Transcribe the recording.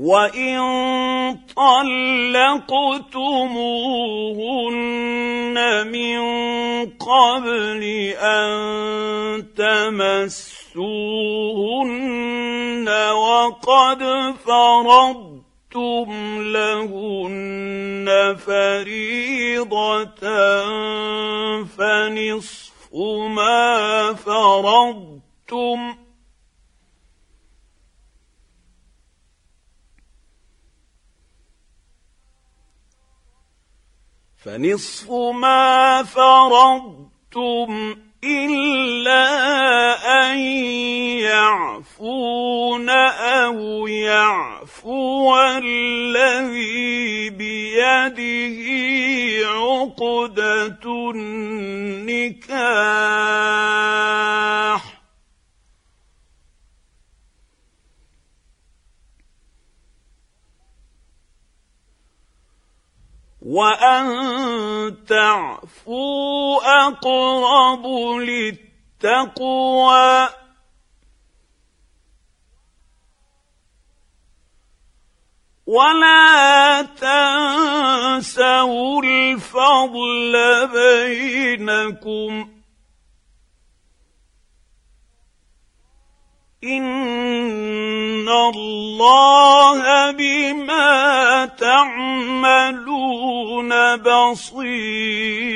وإن طلقتموهن من قبل أن تمسوهن وقد فرضتم لهن فريضة فنصف ما فرضتم إلا أن يعفون أو يعفو الذي بيده عقدة النكاح وأن تعفوا أقرب للتقوى ولا تنسوا الفضل بينكم إن الله بما تعملون بصير.